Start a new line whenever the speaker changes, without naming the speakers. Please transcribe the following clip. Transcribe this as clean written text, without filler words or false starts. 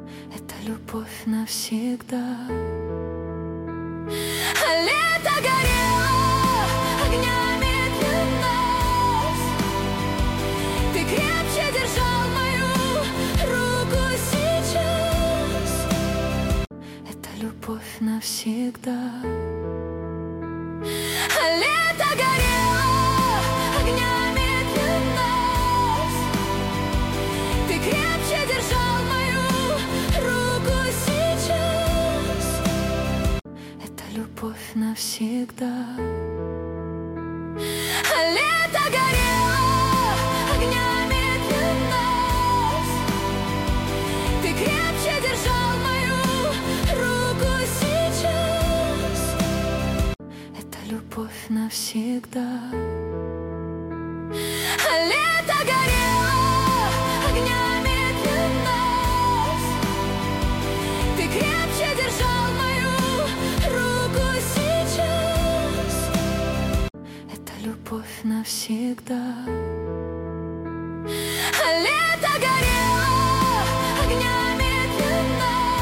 Это любовь навсегда. Лето горело огнями для нас. Ты крепче держал мою руку сейчас. Это любовь навсегда. Лето горело огнями для нас. Ты крепче держал мою руку сейчас. Это любовь навсегда. Лето горело огнями для нас. Ты крепче держал мою руку сейчас. Это любовь навсегда. Лето горело огнями для нас. Ты крепче держал мою руку сейчас. Это любовь навсегда. Лето горело